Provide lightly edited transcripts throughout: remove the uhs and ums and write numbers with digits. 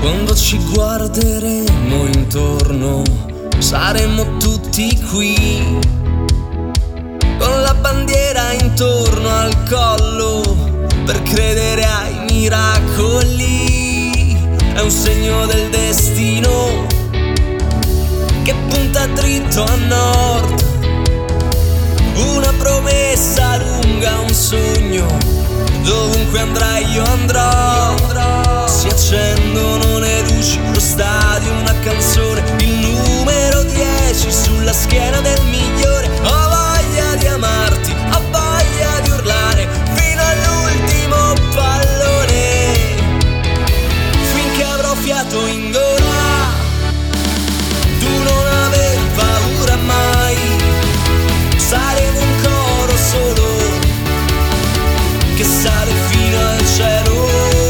Quando ci guarderemo intorno, saremo tutti qui, con la bandiera intorno al collo, per credere ai miracoli. È un segno del destino che punta dritto a nord, una promessa lunga, un sogno. Dovunque andrai io andrò. Si accendono le luci, lo stadio, una canzone, il numero 10 sulla schiena del migliore. Ho voglia di amarti, ho voglia di urlare fino all'ultimo pallone, finché avrò fiato in gola. Tu non aver paura mai, saremo un coro solo che sale fino al cielo.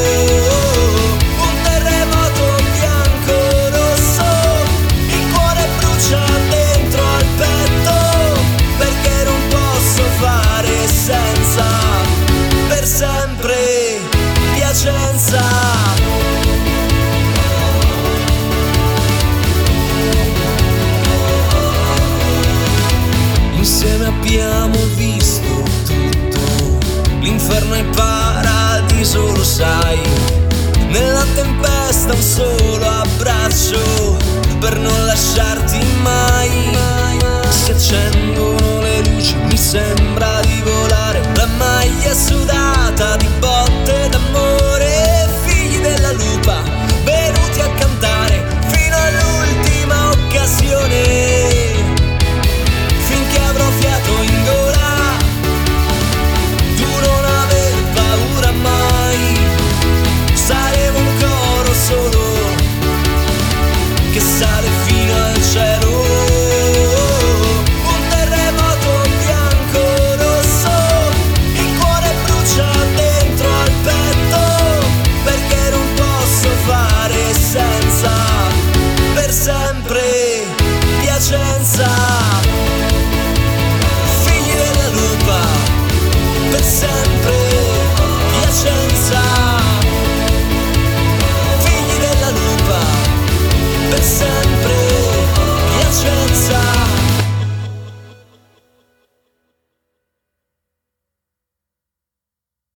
Un terremoto bianco rosso, il cuore brucia dentro al petto, perché non posso fare senza, per sempre, Piacenza. Insieme abbiamo visto tutto, l'inferno e il paradiso, lo sai. Nella tempesta un solo abbraccio per non lasciarti